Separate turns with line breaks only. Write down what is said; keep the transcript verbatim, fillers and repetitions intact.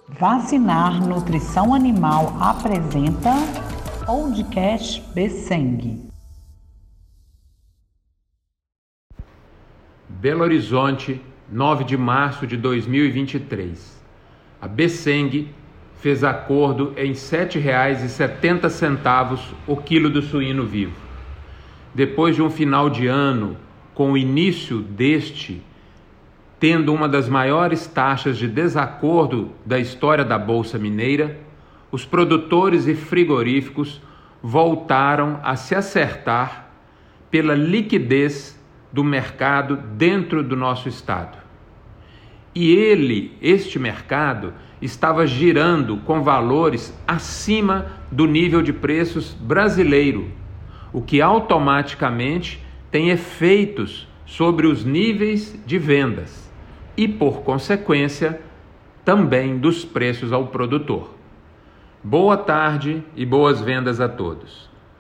Vacinar Nutrição Animal apresenta Podcast Besseng.
Belo Horizonte, nove de março de dois mil e vinte e três. A Besseng fez acordo em sete reais e setenta centavos o quilo do suíno vivo. Depois de um final de ano, com o início deste, tendo uma das maiores taxas de desacordo da história da Bolsa Mineira, os produtores e frigoríficos voltaram a se acertar pela liquidez do mercado dentro do nosso estado. E ele, este mercado, estava girando com valores acima do nível de preços brasileiro, o que automaticamente tem efeitos sobre os níveis de vendas e, por consequência, também dos preços ao produtor. Boa tarde e boas vendas a todos.